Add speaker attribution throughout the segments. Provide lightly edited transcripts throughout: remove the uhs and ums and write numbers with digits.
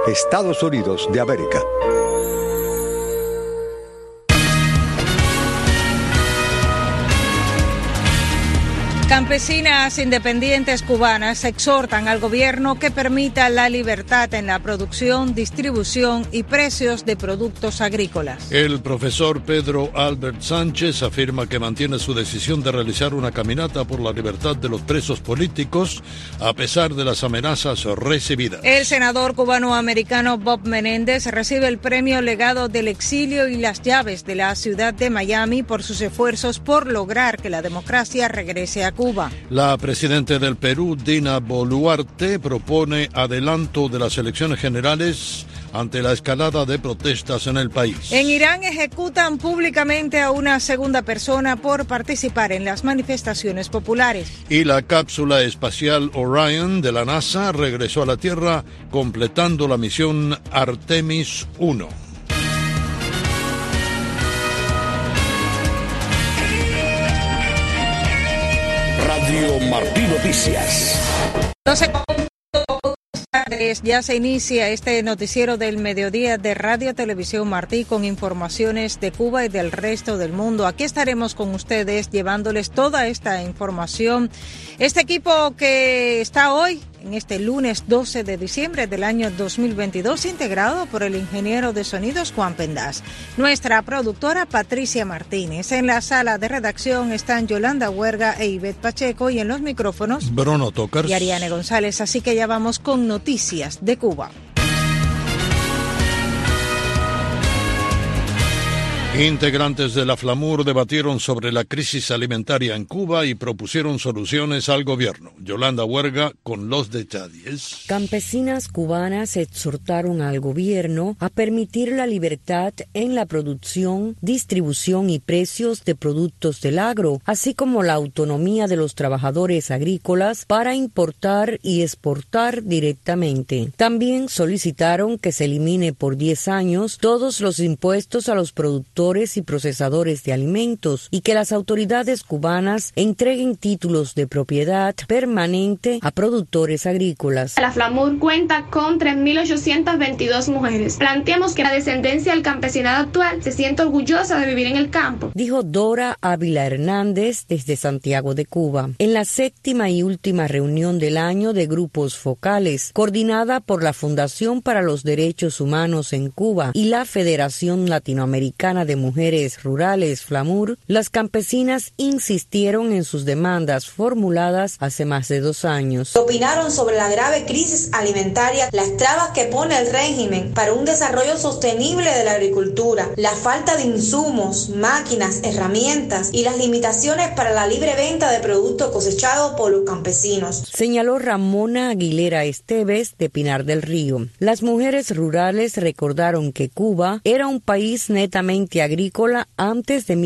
Speaker 1: Estados Unidos de América.
Speaker 2: Campesinas independientes cubanas exhortan al gobierno que permita la libertad en la producción, distribución y precios de productos agrícolas.
Speaker 3: El profesor Pedro Albert Sánchez afirma que mantiene su decisión de realizar una caminata por la libertad de los presos políticos a pesar de las amenazas recibidas.
Speaker 2: El senador cubano-americano Bob Menéndez recibe el premio Legado del Exilio y las llaves de la ciudad de Miami por sus esfuerzos por lograr que la democracia regrese a Cuba.
Speaker 3: La presidenta del Perú, Dina Boluarte, propone adelanto de las elecciones generales ante la escalada de protestas en el país.
Speaker 2: En Irán ejecutan públicamente a una segunda persona por participar en las manifestaciones populares.
Speaker 3: Y la cápsula espacial Orion de la NASA regresó a la Tierra completando la misión Artemis 1.
Speaker 4: Radio Martí Noticias.
Speaker 2: Ya se inicia este noticiero del mediodía de Radio Televisión Martí con informaciones de Cuba y del resto del mundo. Aquí estaremos con ustedes llevándoles toda esta información. Este equipo que está hoy, en este lunes 12 de diciembre del año 2022, integrado por el ingeniero de sonidos Juan Pendas, nuestra productora Patricia Martínez. En la sala de redacción están Yolanda Huerga e Ivette Pacheco y en los micrófonos
Speaker 3: Bruno Tokars
Speaker 2: y Ariane González. Así que ya vamos con noticias de Cuba.
Speaker 3: Integrantes de la FLAMUR debatieron sobre la crisis alimentaria en Cuba y propusieron soluciones al gobierno. Yolanda Huerga con los detalles.
Speaker 5: Campesinas cubanas exhortaron al gobierno a permitir la libertad en la producción, distribución y precios de productos del agro, así como la autonomía de los trabajadores agrícolas para importar y exportar directamente. También solicitaron que se elimine por 10 años todos los impuestos a los productores y procesadores de alimentos y que las autoridades cubanas entreguen títulos de propiedad permanente a productores agrícolas.
Speaker 6: La FLAMUR cuenta con 3.822 mujeres. Planteamos que la descendencia del campesinado actual se siente orgullosa de vivir en el campo,
Speaker 5: dijo Dora Ávila Hernández desde Santiago de Cuba. En la 7ª y última reunión del año de grupos focales, coordinada por la Fundación para los Derechos Humanos en Cuba y la Federación Latinoamericana de Mujeres Rurales, FLAMUR, las campesinas insistieron en sus demandas formuladas hace más de 2 años.
Speaker 7: Opinaron sobre la grave crisis alimentaria, las trabas que pone el régimen para un desarrollo sostenible de la agricultura, la falta de insumos, máquinas, herramientas y las limitaciones para la libre venta de productos cosechados por los campesinos.
Speaker 5: Señaló Ramona Aguilera Esteves de Pinar del Río. Las mujeres rurales recordaron que Cuba era un país netamente agrícola antes de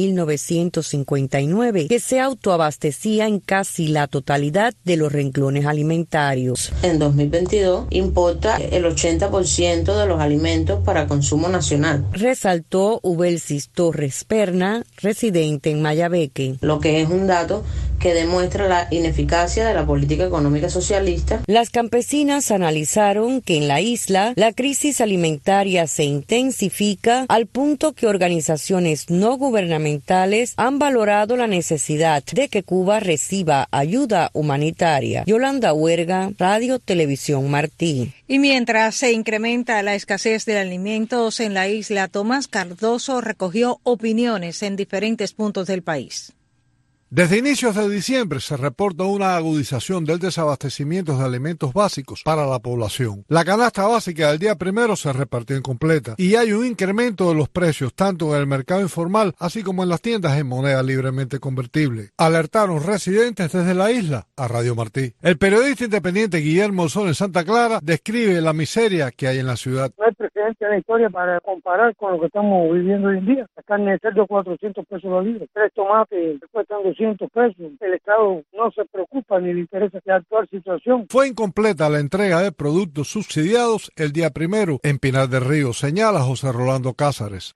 Speaker 5: 1959, que se autoabastecía en casi la totalidad de los renglones alimentarios.
Speaker 8: En 2022 importa el 80% de los alimentos para consumo nacional.
Speaker 5: Resaltó Ubelsis Torres Perna, residente en Mayabeque.
Speaker 8: Lo que es un dato que demuestra la ineficacia de la política económica socialista.
Speaker 5: Las campesinas analizaron que en la isla la crisis alimentaria se intensifica al punto que organizaciones no gubernamentales han valorado la necesidad de que Cuba reciba ayuda humanitaria. Yolanda Huerga, Radio Televisión Martí.
Speaker 2: Y mientras se incrementa la escasez de alimentos en la isla, Tomás Cardoso recogió opiniones en diferentes puntos del país.
Speaker 9: Desde inicios de diciembre se reporta una agudización del desabastecimiento de alimentos básicos para la población. La canasta básica del día primero se repartió incompleta y hay un incremento de los precios tanto en el mercado informal así como en las tiendas en moneda libremente convertible. Alertaron residentes desde la isla a Radio Martí. El periodista independiente Guillermo Sol en Santa Clara describe la miseria que hay en la ciudad.
Speaker 10: No hay precedente en la historia para comparar con lo que estamos viviendo hoy en día. La carne de cerdo 400 pesos la libra, 3 tomates cuestan 200 pesos. El Estado no se preocupa ni le interesa la actual situación.
Speaker 9: Fue incompleta la entrega de productos subsidiados el día primero en Pinar del Río, señala José Rolando Cázares.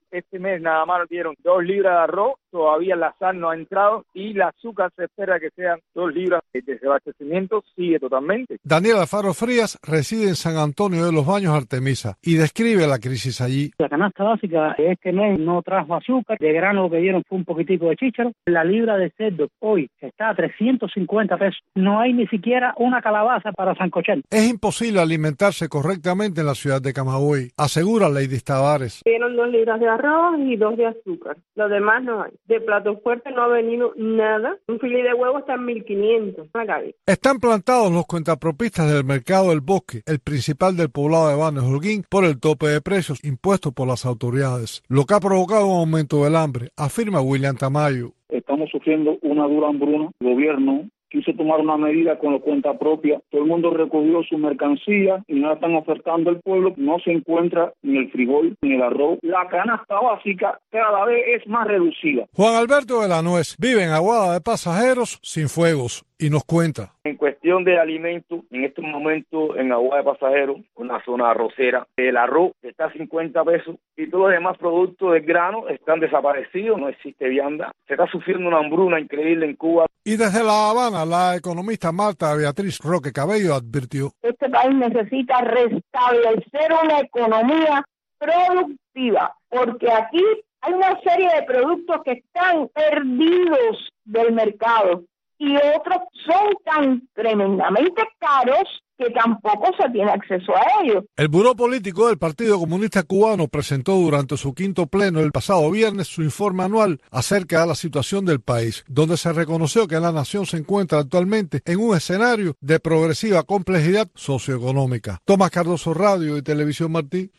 Speaker 11: Este mes nada más dieron 2 libras de arroz, todavía la sal no ha entrado y el azúcar se espera que sean 2 libras. El desabastecimiento sigue totalmente.
Speaker 9: Daniel Alfaro Frías reside en San Antonio de los Baños, Artemisa, y describe la crisis allí.
Speaker 10: La canasta básica este mes no trajo azúcar, de grano lo que dieron fue un poquitico de chícharo. La libra de cerdo hoy está a 350 pesos. No hay ni siquiera una calabaza para sancochar.
Speaker 9: Es imposible alimentarse correctamente en la ciudad de Camagüey, asegura Lady Tavares.
Speaker 12: Dieron 2 libras de arroz y 2 de azúcar. Lo demás no hay. De plato fuerte no ha venido nada. Un filete de huevo está en 1.500.
Speaker 9: Están plantados los cuentapropistas del mercado del Bosque, el principal del poblado de Banes Holguín, por el tope de precios impuesto por las autoridades, lo que ha provocado un aumento del hambre, afirma William Tamayo.
Speaker 13: Estamos sufriendo una dura hambruna. El gobierno quiso tomar una medida con la cuenta propia. Todo el mundo recogió su mercancía y no la están ofertando al pueblo. No se encuentra ni el frijol ni el arroz. La canasta básica cada vez es más reducida.
Speaker 9: Juan Alberto de la Nuez vive en Aguada de Pasajeros, Cienfuegos, y nos cuenta.
Speaker 11: En cuestión de alimentos, en este momento en Aguada de Pasajeros, una zona arrocera, el arroz está a 50 pesos y todos los demás productos del grano están desaparecidos, no existe vianda. Se está sufriendo una hambruna increíble en Cuba.
Speaker 9: Y desde La Habana, la economista Marta Beatriz Roque Cabello advirtió:
Speaker 14: este país necesita restablecer una economía productiva, porque aquí hay una serie de productos que están perdidos del mercado y otros son tan tremendamente caros que tampoco se tiene acceso a ellos.
Speaker 9: El Buró Político del Partido Comunista Cubano presentó durante su 5º pleno el pasado viernes su informe anual acerca de la situación del país, donde se reconoció que la nación se encuentra actualmente en un escenario de progresiva complejidad socioeconómica. Tomás Cardoso, Radio y Televisión Martí.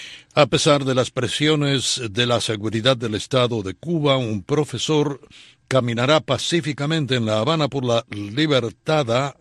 Speaker 3: A pesar de las presiones de la seguridad del Estado de Cuba, un profesor caminará pacíficamente en La Habana por la libertad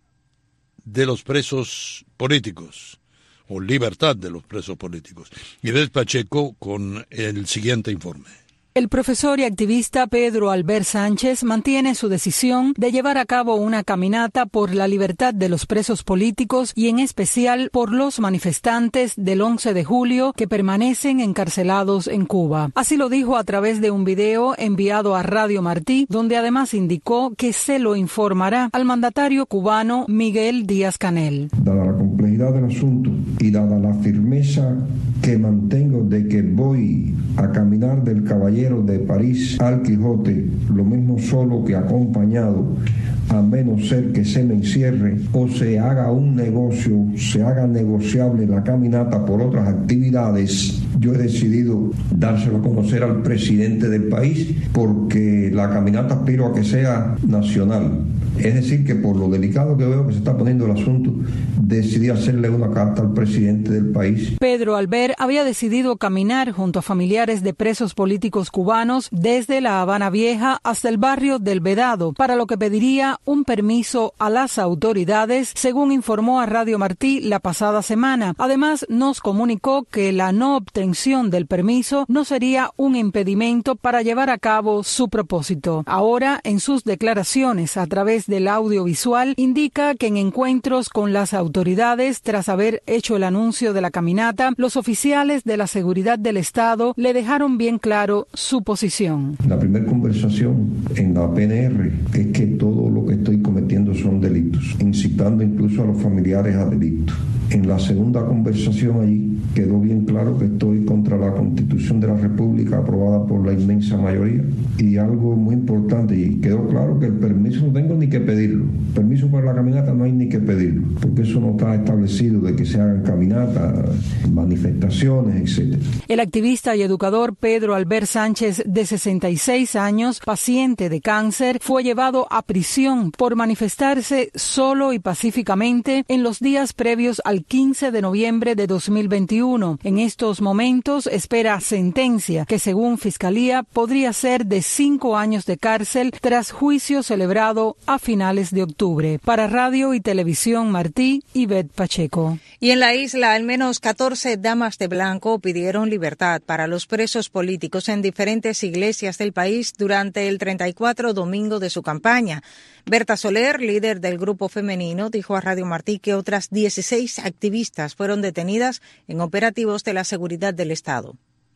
Speaker 3: de los presos políticos, o libertad de los presos políticos. Ivette Pacheco con el siguiente informe.
Speaker 15: El profesor y activista Pedro Albert Sánchez mantiene su decisión de llevar a cabo una caminata por la libertad de los presos políticos y en especial por los manifestantes del 11 de julio que permanecen encarcelados en Cuba. Así lo dijo a través de un video enviado a Radio Martí, donde además indicó que se lo informará al mandatario cubano Miguel Díaz-Canel.
Speaker 16: Dada la complejidad del asunto y dada la firmeza que mantengo de que voy a caminar del Caballero de París al Quijote, lo mismo solo que acompañado, a menos ser que se me encierre o se haga un negocio, se haga negociable la caminata por otras actividades, yo he decidido dárselo a conocer al presidente del país, porque la caminata aspiro a que sea nacional. Es decir, que por lo delicado que veo que se está poniendo el asunto, decidí hacerle una carta al presidente del país.
Speaker 15: Pedro Albert había decidido caminar junto a familiares de presos políticos cubanos desde La Habana Vieja hasta el barrio del Vedado, para lo que pediría un permiso a las autoridades, según informó a Radio Martí la pasada semana. Además, nos comunicó que la no obtención del permiso no sería un impedimento para llevar a cabo su propósito. Ahora, en sus declaraciones a través del audiovisual, indica que en encuentros con las autoridades, tras haber hecho el anuncio de la caminata, los oficiales de la seguridad del Estado le dejaron bien claro su posición.
Speaker 16: La primera conversación en la PNR es que todo lo que estoy cometiendo son delitos, incitando incluso a los familiares a delitos. En la segunda conversación allí quedó bien claro que estoy contra la Constitución de la República aprobada por la inmensa mayoría, y algo muy importante, y quedó claro que el permiso no tengo ni que pedirlo. Permiso para la caminata no hay ni que pedirlo, porque eso no está establecido de que se hagan caminatas, manifestaciones, etc.
Speaker 15: El activista y educador Pedro Albert Sánchez, de 66 años, paciente de cáncer, fue llevado a prisión por manifestarse solo y pacíficamente en los días previos al 15 de noviembre de 2021. En estos momentos espera sentencia que, según Fiscalía, podría ser de 5 años de cárcel tras juicio celebrado a finales de octubre. Para Radio y Televisión Martí, Ivette Pacheco.
Speaker 2: Y en la isla, al menos 14 damas de blanco pidieron libertad para los presos políticos en diferentes iglesias del país durante el 34 domingo de su campaña. Berta Soler, líder del grupo femenino, dijo a Radio Martí que otras 16 activistas fueron detenidas en operativos de la seguridad del Estado.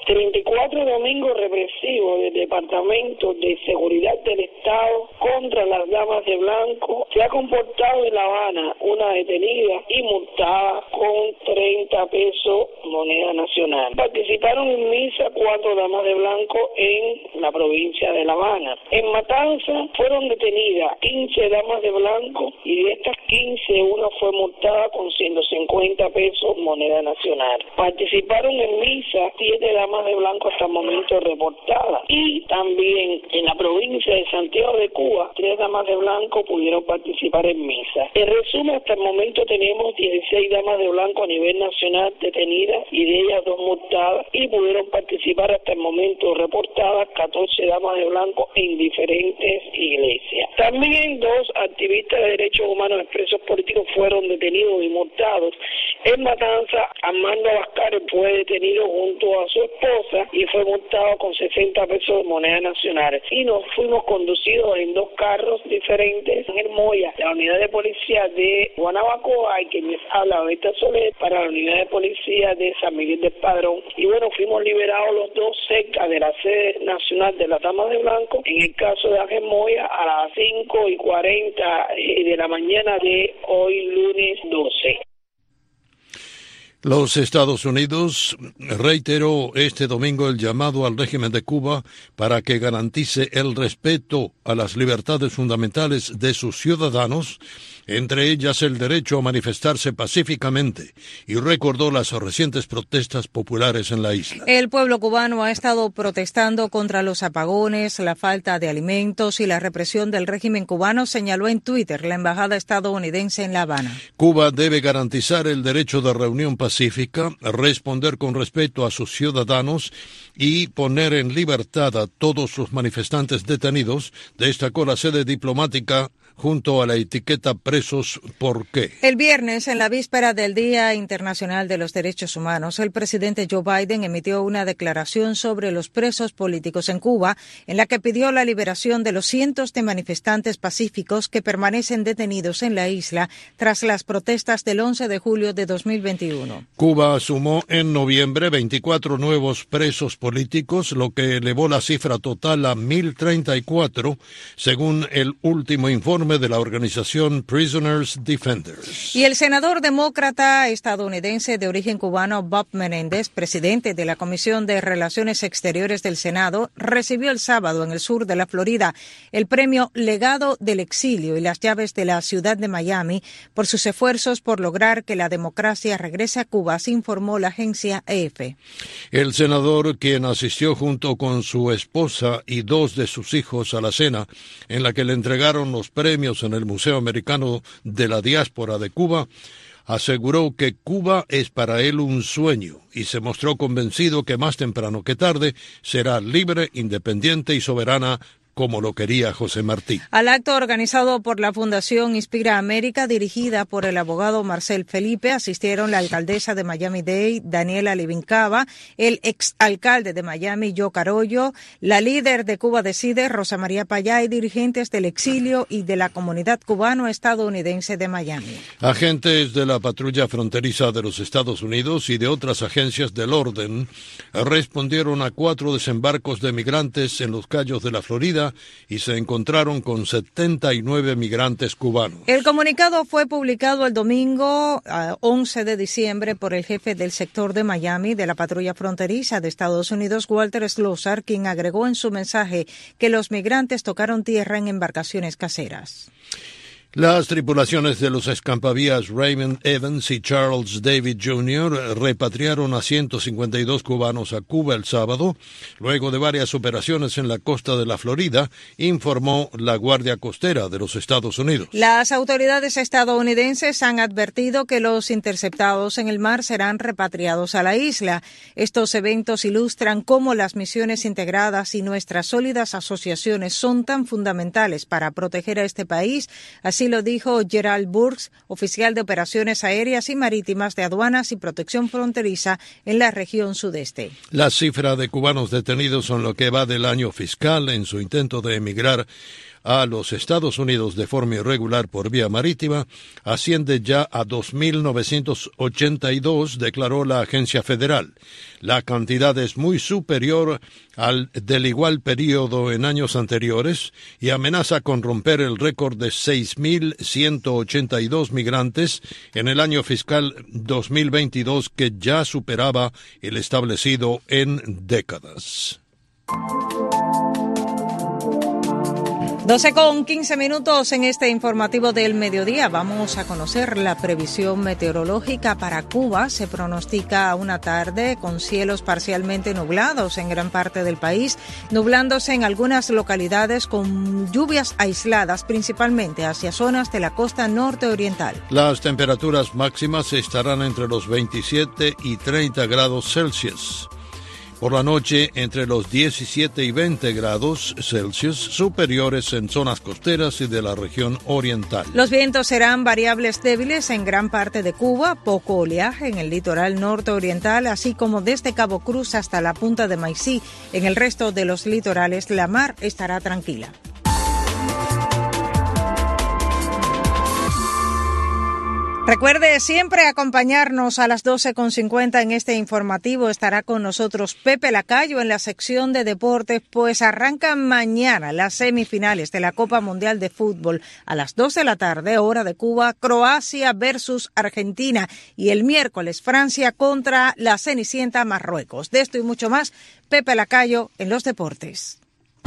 Speaker 17: 34 domingos represivos del Departamento de Seguridad del Estado contra las damas de blanco. Se ha comportado en La Habana una detenida y multada con 30 pesos moneda nacional. Participaron en misa 4 damas de blanco en la provincia de La Habana. En Matanzas fueron detenidas 15 damas de blanco y de estas 15 una fue multada con 150 pesos moneda nacional. Participaron en misa 7 damas de blanco hasta el momento reportadas, y también en la provincia de Santiago de Cuba 3 damas de blanco pudieron participar en misa. En resumen, hasta el momento tenemos 16 damas de blanco a nivel nacional detenidas y de ellas 2 multadas, y pudieron participar hasta el momento reportadas 14 damas de blanco en diferentes iglesias. También 2 activistas de derechos humanos expresos políticos fueron detenidos y multados. En Matanzas, Armando Abascal fue detenido junto a su esposa y fue multado con 60 pesos de moneda nacional. Y nos fuimos conducidos en 2 carros diferentes en el Moya, la unidad de policía de Guanabacoa, y quien les habla Berta Soler, para la unidad de policía de San Miguel del Padrón. Y bueno, fuimos liberados los 2 cerca de la sede nacional de las damas de blanco. En el caso de Ángel Moya, a las 5:40 de la mañana de hoy, lunes 12.
Speaker 3: Los Estados Unidos reiteró este domingo el llamado al régimen de Cuba para que garantice el respeto a las libertades fundamentales de sus ciudadanos, entre ellas el derecho a manifestarse pacíficamente, y recordó las recientes protestas populares en la isla.
Speaker 2: El pueblo cubano ha estado protestando contra los apagones, la falta de alimentos y la represión del régimen cubano, señaló en Twitter la embajada estadounidense en La Habana.
Speaker 3: Cuba debe garantizar el derecho de reunión pacífica, responder con respeto a sus ciudadanos y poner en libertad a todos los manifestantes detenidos, destacó la sede diplomática junto a la etiqueta presos por qué.
Speaker 2: El viernes, en la víspera del Día Internacional de los Derechos Humanos, el presidente Joe Biden emitió una declaración sobre los presos políticos en Cuba, en la que pidió la liberación de los cientos de manifestantes pacíficos que permanecen detenidos en la isla tras las protestas del 11 de julio de 2021.
Speaker 3: Cuba sumó en noviembre 24 nuevos presos políticos, lo que elevó la cifra total a 1.034, según el último informe de la organización Prisoners Defenders.
Speaker 2: Y el senador demócrata estadounidense de origen cubano Bob Menéndez, presidente de la Comisión de Relaciones Exteriores del Senado, recibió el sábado en el sur de la Florida el premio Legado del Exilio y las llaves de la ciudad de Miami por sus esfuerzos por lograr que la democracia regrese a Cuba, se informó la agencia AFP.
Speaker 3: El senador, quien asistió junto con su esposa y 2 de sus hijos a la cena, en la que le entregaron los premios en el Museo Americano de la Diáspora de Cuba, aseguró que Cuba es para él un sueño y se mostró convencido que más temprano que tarde será libre, independiente y soberana, como lo quería José Martí.
Speaker 2: Al acto organizado por la Fundación Inspira América, dirigida por el abogado Marcel Felipe, asistieron la alcaldesa de Miami-Dade, Daniela Livincava, el exalcalde de Miami, Joe Carollo, la líder de Cuba Decide, Rosa María Payá, y dirigentes del exilio y de la comunidad cubano-estadounidense de Miami.
Speaker 3: Agentes de la patrulla fronteriza de los Estados Unidos y de otras agencias del orden respondieron a 4 desembarcos de migrantes en los Cayos de la Florida y se encontraron con 79 migrantes cubanos.
Speaker 2: El comunicado fue publicado el domingo 11 de diciembre por el jefe del sector de Miami de la patrulla fronteriza de Estados Unidos, Walter Slosar, quien agregó en su mensaje que los migrantes tocaron tierra en embarcaciones caseras.
Speaker 3: Las tripulaciones de los escampavías Raymond Evans y Charles David Jr. repatriaron a 152 cubanos a Cuba el sábado, luego de varias operaciones en la costa de la Florida, informó la Guardia Costera de los Estados Unidos.
Speaker 2: Las autoridades estadounidenses han advertido que los interceptados en el mar serán repatriados a la isla. Estos eventos ilustran cómo las misiones integradas y nuestras sólidas asociaciones son tan fundamentales para proteger a este país, así lo dijo Gerald Burks, oficial de operaciones aéreas y marítimas de aduanas y protección fronteriza en la región sudeste.
Speaker 3: La cifra de cubanos detenidos en lo que va del año fiscal en su intento de emigrar a los Estados Unidos de forma irregular por vía marítima asciende ya a 2.982, declaró la agencia federal. La cantidad es muy superior al del igual periodo en años anteriores y amenaza con romper el récord de 6.182 migrantes en el año fiscal 2022, que ya superaba el establecido en décadas.
Speaker 2: 12:15 en este informativo del mediodía. Vamos a conocer la previsión meteorológica para Cuba. Se pronostica una tarde con cielos parcialmente nublados en gran parte del país, nublándose en algunas localidades con lluvias aisladas, principalmente hacia zonas de la costa norte oriental.
Speaker 3: Las temperaturas máximas estarán entre los 27 y 30 grados Celsius. Por la noche, entre los 17 y 20 grados Celsius, superiores en zonas costeras y de la región oriental.
Speaker 2: Los vientos serán variables débiles en gran parte de Cuba, poco oleaje en el litoral norte oriental, así como desde Cabo Cruz hasta la punta de Maicí. En el resto de los litorales, la mar estará tranquila. Recuerde siempre acompañarnos a las 12:50 en este informativo. Estará con nosotros Pepe Lacayo en la sección de deportes, pues arrancan mañana las semifinales de la Copa Mundial de Fútbol a las 2 de la tarde, hora de Cuba, Croacia versus Argentina, y el miércoles Francia contra la Cenicienta Marruecos. De esto y mucho más, Pepe Lacayo en los deportes.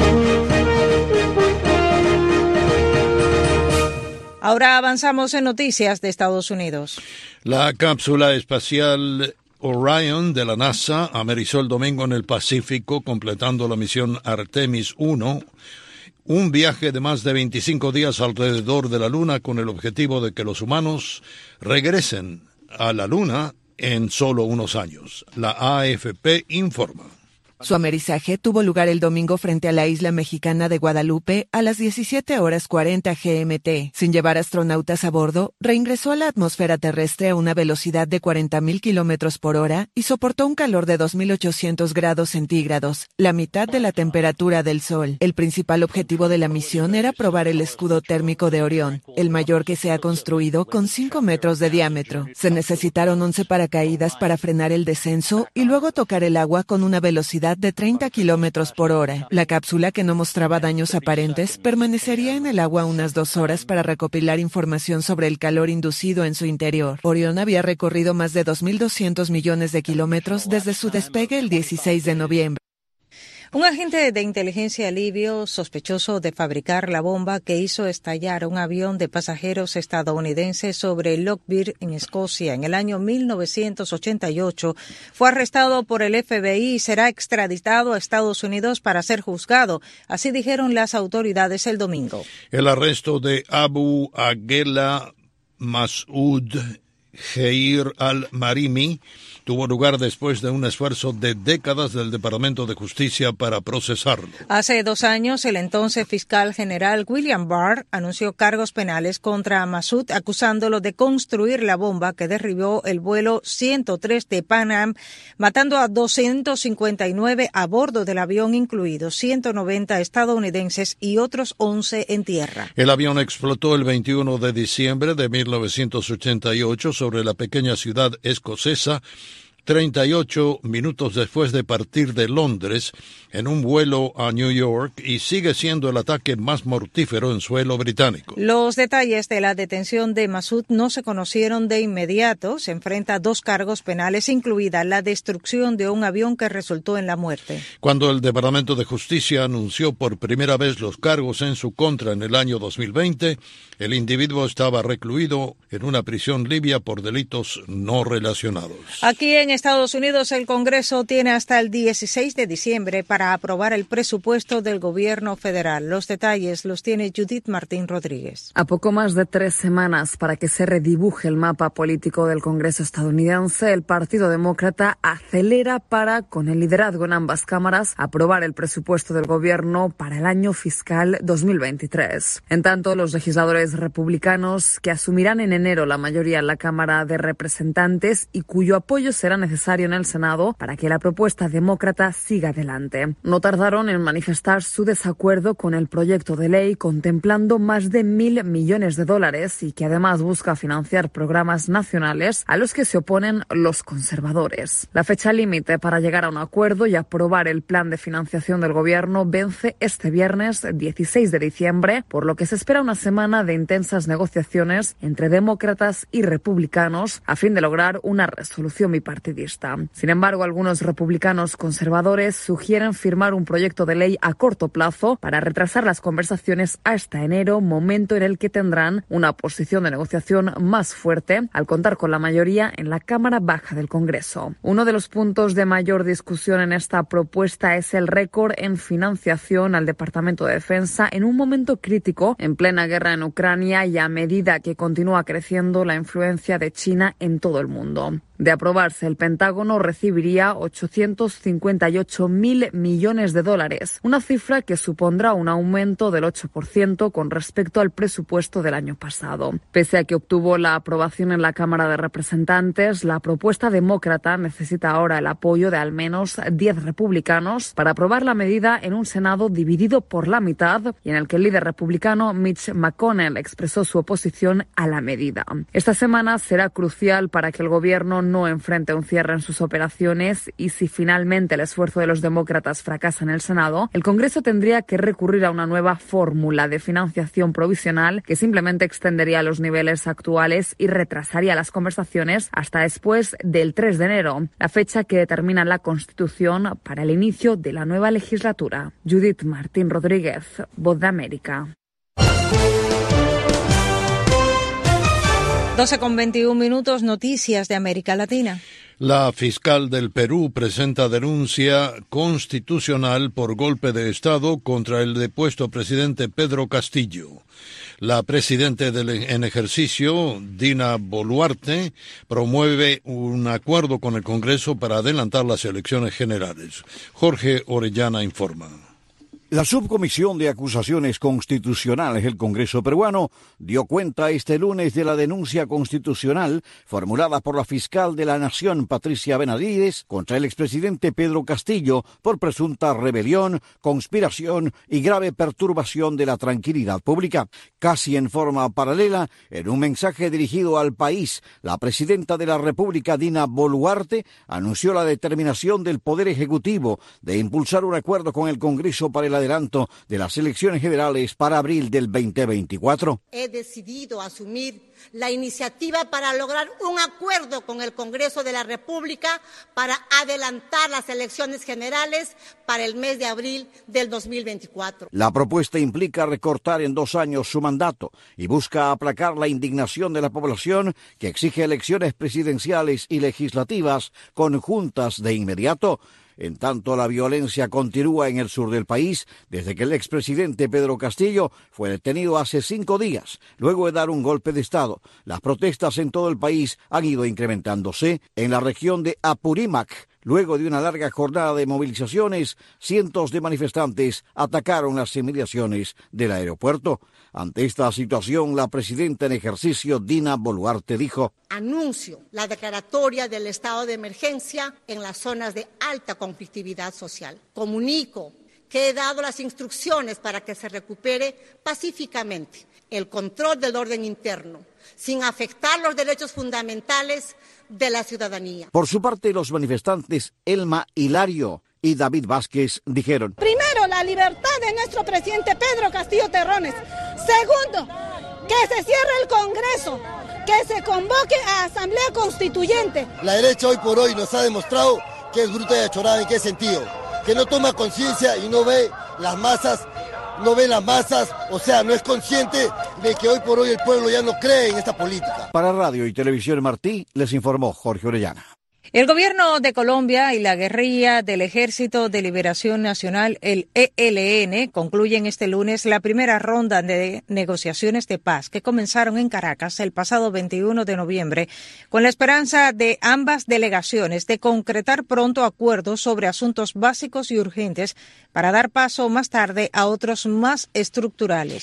Speaker 2: Ahora avanzamos en noticias de Estados Unidos.
Speaker 3: La cápsula espacial Orion de la NASA amerizó el domingo en el Pacífico, completando la misión Artemis 1, un viaje de más de 25 días alrededor de la Luna con el objetivo de que los humanos regresen a la Luna en solo unos años. La AFP informa.
Speaker 18: Su amerizaje tuvo lugar el domingo frente a la isla mexicana de Guadalupe a las 17:40 GMT. Sin llevar astronautas a bordo, reingresó a la atmósfera terrestre a una velocidad de 40.000 kilómetros por hora y soportó un calor de 2.800 grados centígrados, la mitad de la temperatura del Sol. El principal objetivo de la misión era probar el escudo térmico de Orión, el mayor que se ha construido, con 5 metros de diámetro. Se necesitaron 11 paracaídas para frenar el descenso y luego tocar el agua con una velocidad de 30 kilómetros por hora. La cápsula, que no mostraba daños aparentes, permanecería en el agua unas 2 horas para recopilar información sobre el calor inducido en su interior. Orión había recorrido más de 2.200 millones de kilómetros desde su despegue el 16 de noviembre.
Speaker 2: Un agente de inteligencia libio, sospechoso de fabricar la bomba que hizo estallar un avión de pasajeros estadounidense sobre Lockyer, en Escocia, en el año 1988, fue arrestado por el FBI y será extraditado a Estados Unidos para ser juzgado. Así dijeron las autoridades el domingo.
Speaker 3: El arresto de Abu Aghela Masoud Geir al-Marimi tuvo lugar después de un esfuerzo de décadas del Departamento de Justicia para procesarlo.
Speaker 2: Hace 2 años, el entonces fiscal general William Barr anunció cargos penales contra Masoud, acusándolo de construir la bomba que derribó el vuelo 103 de Pan Am, matando a 259 a bordo del avión, incluidos 190 estadounidenses y otros 11 en tierra.
Speaker 3: El avión explotó el 21 de diciembre de 1988 sobre la pequeña ciudad escocesa, 38 minutos después de partir de Londres en un vuelo a New York, y sigue siendo el ataque más mortífero en suelo británico.
Speaker 2: Los detalles de la detención de Masoud no se conocieron de inmediato. Se enfrenta a 2 cargos penales, incluida la destrucción de un avión que resultó en la muerte.
Speaker 3: Cuando el Departamento de Justicia anunció por primera vez los cargos en su contra en el año 2020, el individuo estaba recluido en una prisión libia por delitos no relacionados.
Speaker 2: Aquí en Estados Unidos, el Congreso tiene hasta el 16 de diciembre para aprobar el presupuesto del gobierno federal. Los detalles los tiene Judith Martín Rodríguez.
Speaker 19: A poco más de 3 semanas para que se redibuje el mapa político del Congreso estadounidense, el Partido Demócrata acelera para, con el liderazgo en ambas cámaras, aprobar el presupuesto del gobierno para el año fiscal 2023. En tanto, los legisladores republicanos, que asumirán en enero la mayoría en la Cámara de Representantes y cuyo apoyo será necesario en el Senado para que la propuesta demócrata siga adelante. No tardaron en manifestar su desacuerdo con el proyecto de ley contemplando más de $1.000 millones y que además busca financiar programas nacionales a los que se oponen los conservadores. La fecha límite para llegar a un acuerdo y aprobar el plan de financiación del gobierno vence este viernes 16 de diciembre, por lo que se espera una semana de intensas negociaciones entre demócratas y republicanos a fin de lograr una resolución bipartidista. Sin embargo, algunos republicanos conservadores sugieren firmar un proyecto de ley a corto plazo para retrasar las conversaciones hasta enero, momento en el que tendrán una posición de negociación más fuerte al contar con la mayoría en la Cámara Baja del Congreso. Uno de los puntos de mayor discusión en esta propuesta es el récord en financiación al Departamento de Defensa en un momento crítico en plena guerra en Ucrania y a medida que continúa creciendo la influencia de China en todo el mundo. De aprobarse, el Pentágono recibiría $858.000 millones, una cifra que supondrá un aumento del 8% con respecto al presupuesto del año pasado. Pese a que obtuvo la aprobación en la Cámara de Representantes, la propuesta demócrata necesita ahora el apoyo de al menos 10 republicanos para aprobar la medida en un Senado dividido por la mitad y en el que el líder republicano Mitch McConnell expresó su oposición a la medida. Esta semana será crucial para que el gobierno no enfrente un cierre en sus operaciones y si finalmente el esfuerzo de los demócratas fracasa en el Senado, el Congreso tendría que recurrir a una nueva fórmula de financiación provisional que simplemente extendería los niveles actuales y retrasaría las conversaciones hasta después del 3 de enero, la fecha que determina la Constitución para el inicio de la nueva legislatura. Judith Martín Rodríguez, Voz de América.
Speaker 2: 12:21, noticias de América Latina.
Speaker 3: La fiscal del Perú presenta denuncia constitucional por golpe de Estado contra el depuesto presidente Pedro Castillo. La presidenta en ejercicio, Dina Boluarte, promueve un acuerdo con el Congreso para adelantar las elecciones generales. Jorge Orellana informa.
Speaker 1: La Subcomisión de Acusaciones Constitucionales del Congreso peruano dio cuenta este lunes de la denuncia constitucional formulada por la fiscal de la Nación, Patricia Benavides, contra el expresidente Pedro Castillo por presunta rebelión, conspiración y grave perturbación de la tranquilidad pública. Casi en forma paralela, en un mensaje dirigido al país, la presidenta de la República, Dina Boluarte, anunció la determinación del Poder Ejecutivo de impulsar un acuerdo con el Congreso para el adelanto de las elecciones generales para abril del 2024.
Speaker 20: He decidido asumir la iniciativa para lograr un acuerdo con el Congreso de la República para adelantar las elecciones generales para el mes de abril del 2024.
Speaker 1: La propuesta implica recortar en 2 años su mandato y busca aplacar la indignación de la población que exige elecciones presidenciales y legislativas conjuntas de inmediato. En tanto, la violencia continúa en el sur del país desde que el expresidente Pedro Castillo fue detenido hace 5 días, luego de dar un golpe de Estado. Las protestas en todo el país han ido incrementándose. En la región de Apurímac, luego de una larga jornada de movilizaciones, cientos de manifestantes atacaron las inmediaciones del aeropuerto. Ante esta situación, la presidenta en ejercicio, Dina Boluarte, dijo:
Speaker 20: anuncio la declaratoria del estado de emergencia en las zonas de alta conflictividad social. Comunico que he dado las instrucciones para que se recupere pacíficamente el control del orden interno, sin afectar los derechos fundamentales de la ciudadanía.
Speaker 1: Por su parte, los manifestantes Elma Hilario y David Vázquez dijeron:
Speaker 21: primero, la libertad de nuestro presidente Pedro Castillo Terrones. Segundo, que se cierre el Congreso, que se convoque a Asamblea Constituyente.
Speaker 22: La derecha hoy por hoy nos ha demostrado que es bruta y achorada. ¿En qué sentido? Que no toma conciencia y no ve las masas, o sea, no es consciente de que hoy por hoy el pueblo ya no cree en esta política.
Speaker 1: Para Radio y Televisión Martí, les informó Jorge Orellana.
Speaker 2: El gobierno de Colombia y la guerrilla del Ejército de Liberación Nacional, el ELN, concluyen este lunes la primera ronda de negociaciones de paz que comenzaron en Caracas el pasado 21 de noviembre, con la esperanza de ambas delegaciones de concretar pronto acuerdos sobre asuntos básicos y urgentes para dar paso más tarde a otros más estructurales.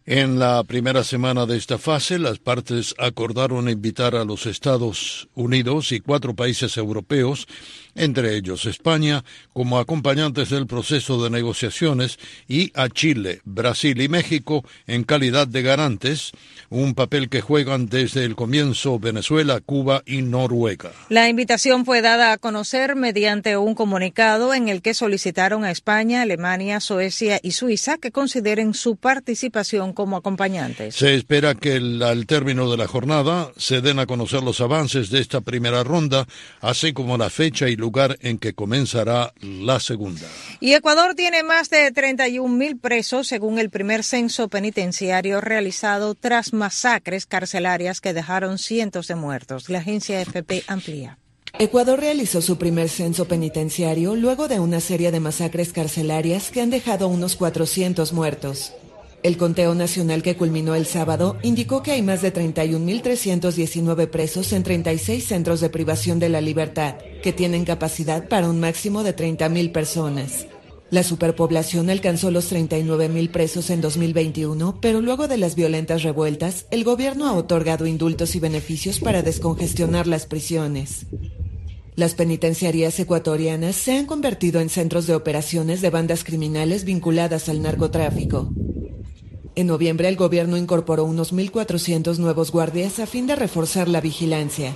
Speaker 3: En la primera semana de esta fase, las partes acordaron invitar a los Estados Unidos y 4 países europeos, entre ellos España, como acompañantes del proceso de negociaciones, y a Chile, Brasil y México en calidad de garantes, un papel que juegan desde el comienzo Venezuela, Cuba y Noruega.
Speaker 2: La invitación fue dada a conocer mediante un comunicado en el que solicitaron a España, Alemania, Suecia y Suiza que consideren su participación como acompañantes.
Speaker 3: Se espera que al término de la jornada se den a conocer los avances de esta primera ronda, así como la fecha y lugar en que comenzará la segunda.
Speaker 2: Y Ecuador tiene más de 31.000 presos, según el primer censo penitenciario realizado tras masacres carcelarias que dejaron cientos de muertos. La agencia AFP amplía.
Speaker 18: Ecuador realizó su primer censo penitenciario luego de una serie de masacres carcelarias que han dejado unos 400 muertos. El conteo nacional que culminó el sábado indicó que hay más de 31.319 presos en 36 centros de privación de la libertad, que tienen capacidad para un máximo de 30.000 personas. La superpoblación alcanzó los 39.000 presos en 2021, pero luego de las violentas revueltas, el gobierno ha otorgado indultos y beneficios para descongestionar las prisiones. Las penitenciarías ecuatorianas se han convertido en centros de operaciones de bandas criminales vinculadas al narcotráfico. En noviembre, el gobierno incorporó unos 1.400 nuevos guardias a fin de reforzar la vigilancia.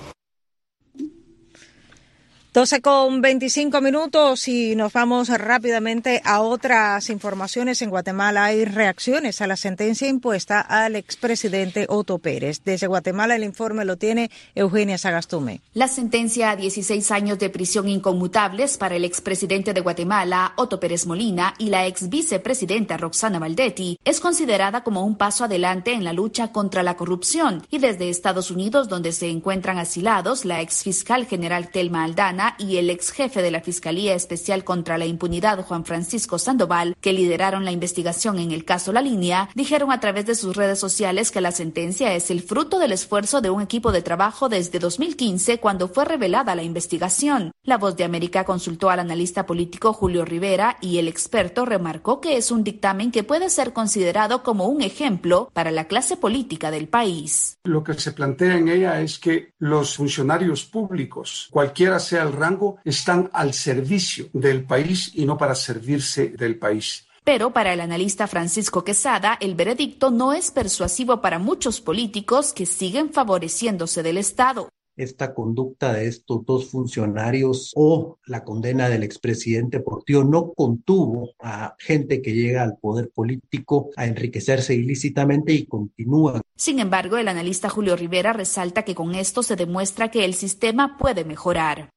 Speaker 2: 12:25 y nos vamos rápidamente a otras informaciones. En Guatemala hay reacciones a la sentencia impuesta al expresidente Otto Pérez. Desde Guatemala el informe lo tiene Eugenia Sagastume.
Speaker 4: La sentencia a 16 años de prisión inconmutables para el expresidente de Guatemala, Otto Pérez Molina, y la ex vicepresidenta Roxana Valdetti es considerada como un paso adelante en la lucha contra la corrupción. Y desde Estados Unidos, donde se encuentran asilados la ex fiscal general Thelma Aldana y el ex jefe de la Fiscalía Especial contra la Impunidad, Juan Francisco Sandoval, que lideraron la investigación en el caso La Línea, dijeron a través de sus redes sociales que la sentencia es el fruto del esfuerzo de un equipo de trabajo desde 2015, cuando fue revelada la investigación. La Voz de América consultó al analista político Julio Rivera y el experto remarcó que es un dictamen que puede ser considerado como un ejemplo para la clase política del país.
Speaker 6: Lo que se plantea en ella es que los funcionarios públicos, cualquiera sea el rango, están al servicio del país y no para servirse del país.
Speaker 4: Pero para el analista Francisco Quesada, el veredicto no es persuasivo para muchos políticos que siguen favoreciéndose del Estado.
Speaker 23: Esta conducta de estos dos funcionarios o la condena del expresidente Portillo no contuvo a gente que llega al poder político a enriquecerse ilícitamente y continúan.
Speaker 4: Sin embargo, el analista Julio Rivera resalta que con esto se demuestra que el sistema puede mejorar.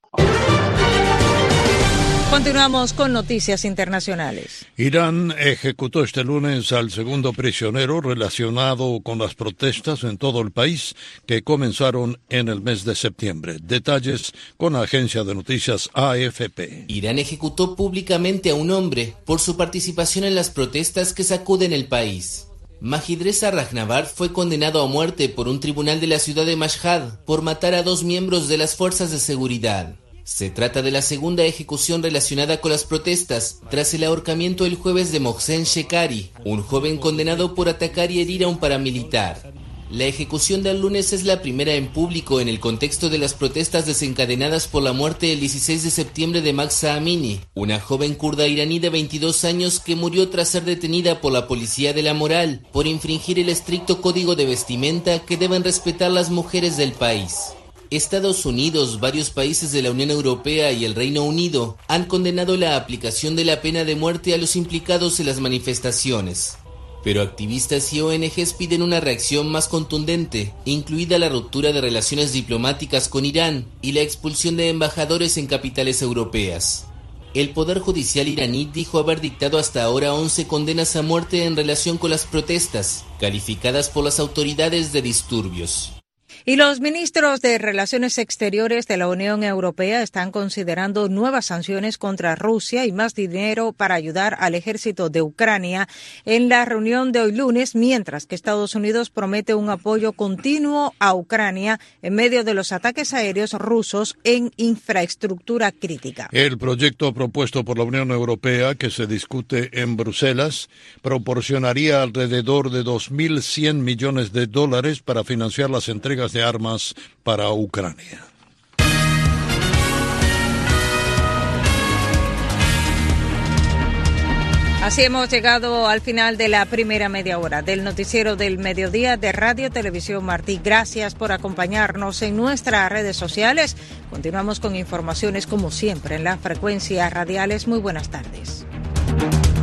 Speaker 2: Continuamos con noticias internacionales.
Speaker 3: Irán ejecutó este lunes al segundo prisionero relacionado con las protestas en todo el país que comenzaron en el mes de septiembre. Detalles con la agencia de noticias AFP.
Speaker 24: Irán ejecutó públicamente a un hombre por su participación en las protestas que sacuden el país. Majidreza Rahnavard fue condenado a muerte por un tribunal de la ciudad de Mashhad por matar a 2 miembros de las fuerzas de seguridad. Se trata de la segunda ejecución relacionada con las protestas, tras el ahorcamiento el jueves de Mohsen Shekari, un joven condenado por atacar y herir a un paramilitar. La ejecución del lunes es la primera en público en el contexto de las protestas desencadenadas por la muerte el 16 de septiembre de Mahsa Amini, una joven kurda iraní de 22 años que murió tras ser detenida por la policía de la moral por infringir el estricto código de vestimenta que deben respetar las mujeres del país. Estados Unidos, varios países de la Unión Europea y el Reino Unido han condenado la aplicación de la pena de muerte a los implicados en las manifestaciones. Pero activistas y ONGs piden una reacción más contundente, incluida la ruptura de relaciones diplomáticas con Irán y la expulsión de embajadores en capitales europeas. El Poder Judicial iraní dijo haber dictado hasta ahora 11 condenas a muerte en relación con las protestas, calificadas por las autoridades de disturbios.
Speaker 2: Y los ministros de Relaciones Exteriores de la Unión Europea están considerando nuevas sanciones contra Rusia y más dinero para ayudar al ejército de Ucrania en la reunión de hoy lunes, mientras que Estados Unidos promete un apoyo continuo a Ucrania en medio de los ataques aéreos rusos en infraestructura crítica.
Speaker 3: El proyecto propuesto por la Unión Europea, que se discute en Bruselas, proporcionaría alrededor de 2.100 millones de dólares para financiar las entregas de armas para Ucrania.
Speaker 2: Así hemos llegado al final de la primera media hora del noticiero del mediodía de Radio Televisión Martí. Gracias por acompañarnos en nuestras redes sociales. Continuamos con informaciones como siempre en las frecuencias radiales. Muy buenas tardes.